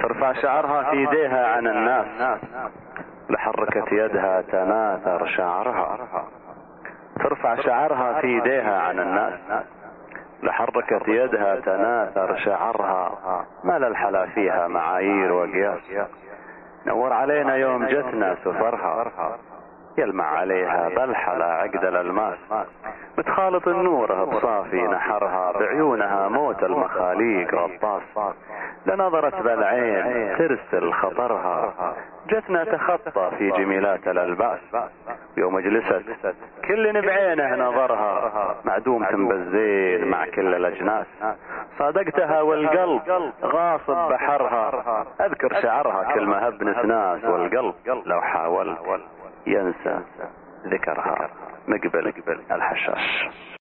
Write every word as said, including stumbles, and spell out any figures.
ترفع شعرها في يديها عن الناس، لحركة يدها تناثر شعرها. ترفع شعرها في يديها عن الناس، لحركة يدها تناثر شعرها. ما للحلا فيها معايير وقياس، نور علينا يوم جتنا سفرها. يلمع عليها بلحلة عقد الألماس، متخالط النور بصافي نحرها. بعيونها موت المخاليق غطاس، لنظرت بالعين ترسل خطرها. جتنا تخطى في جميلات الألباس، يوم جلست كل بعينه نظرها. معدومة بالزين مع كل الأجناس، صادقتها والقلب غاصب بحرها. أذكر شعرها كل ما هب نسناس، والقلب لو حاول ينسى ذكرها مقبل الحشاش.